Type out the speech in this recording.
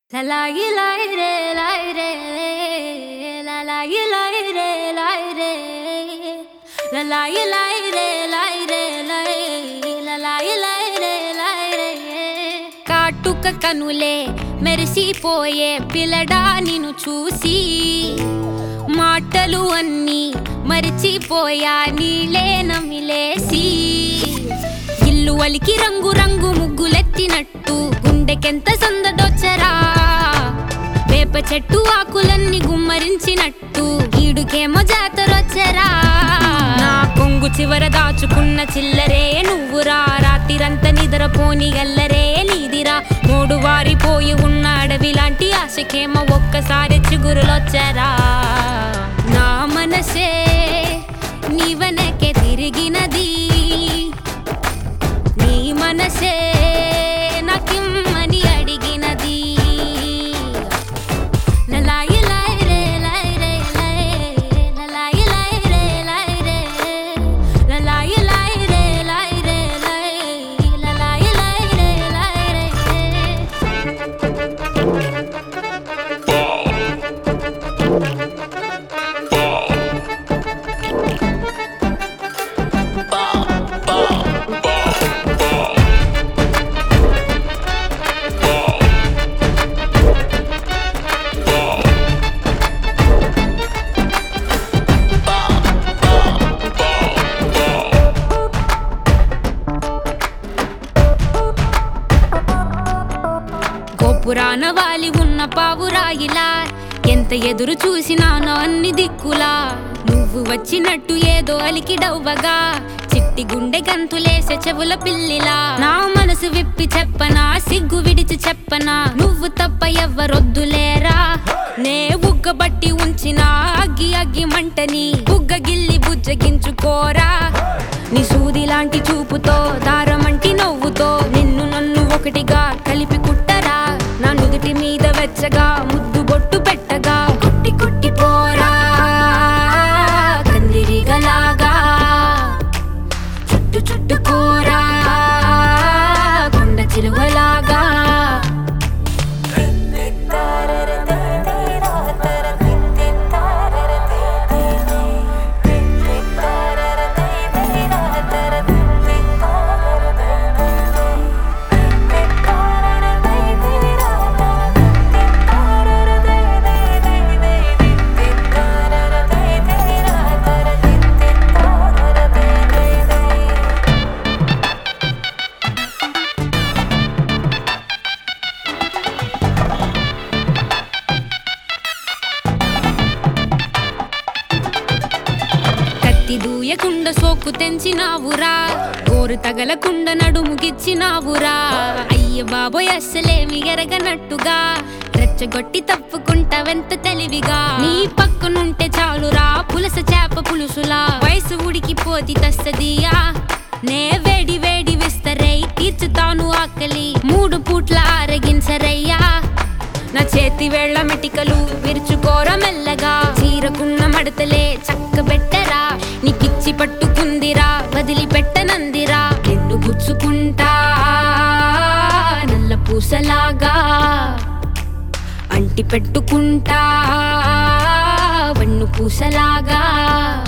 La la ye la re la la ye la re la la ye la re కాటుక కనులే మెరిసిపోయే పిల్లడా నిన్ను చూసి మాటలు అన్నీ మరిచిపోయా నీలే నమిలేసి ఇల్లు వలికి రంగు రంగు ముగ్గులెత్తినట్టు గుండెకెంత సందడొచ్చరా వేప చెట్టు ఆకులన్నీ గుమ్మరించినట్టు ఈడుకేమో జాతరొచ్చరా నా కొంగు చివర దాచుకున్న చిల్లరే నువ్వురా రాత్రిరంతా నిద్రపోని గల్లరే నీదిరా మూడు వారిపోయి ఉన్న అడవి లాంటి ఆశకేమో ఒక్కసారి చిగురులొచ్చరా నా మనసే నీ వెనకే తిరిగినది నీ మనసే నాకిమ్మని అడిగినది లలాయి లై రే లై రే లై లలాయి లై రే లై రే లలాయి లై రే లై రే లై లలాయి లై రే లై రే గోపురాన వాలి ఉన్న పావురాయిలా ఎంత ఎదురు చూసినానో అన్ని దిక్కులా నువ్వు వచ్చినట్టు ఏదో అలికిడవ్వగా చిట్టి గుండె గంతులేసే చెవుల పిల్లిలా నా మనసు విప్పి చెప్పనా సిగ్గు విడిచి చెప్పనా నువ్వు తప్ప ఎవ్వరొద్దులేరా నే బుగ్గబట్టి ఉంచిన అగ్గి అగ్గి మంటని బుగ్గ గిల్లి బుజ్జగించుకోరా నీ సూది లాంటి చూపుతో దారమంటి నవ్వుతో నిన్ను నన్ను ఒకటిగా కలిపి కుట్టరా నా నుదుటి మీద వెచ్చగా ముద్దు బొట్టు పెట్టగా కొట్టి కొట్టి పోరా కందిరిగలాగా చుట్టు చుట్టుకోరా కొండ చిలువలాగా దూయకుండ సోకు తెంచినావురా గోరు తగలకుండ నడుముగిచ్చినావురా అయ్య బాబోయ్ అస్సలేమి ఎరగనట్టుగా రెచ్చగొట్టి తప్పుకుంటావెంత తెలివిగా నీ పక్కనుంటే చాలురా పులస చేప పులుసులా వయసు ఉడికిపోతి తస్తదియా నే వేడి వేడి విస్తరై తీర్చుతాను ఆకలి 3 పూట్ల ఆరగించరయ్యా నా చేతి వేళ్ల మెటికలు విరుచుకోర మెల్లగా చీరకున్న మడతలే చక్కబెట్టరా నీకిచ్చి పట్టుకుందిరా వదిలిపెట్టనందిరా నిన్ను గుచ్చుకుంటా నల్ల పూసలాగా అంటి పెట్టుకుంటా వన్ను పూసలాగా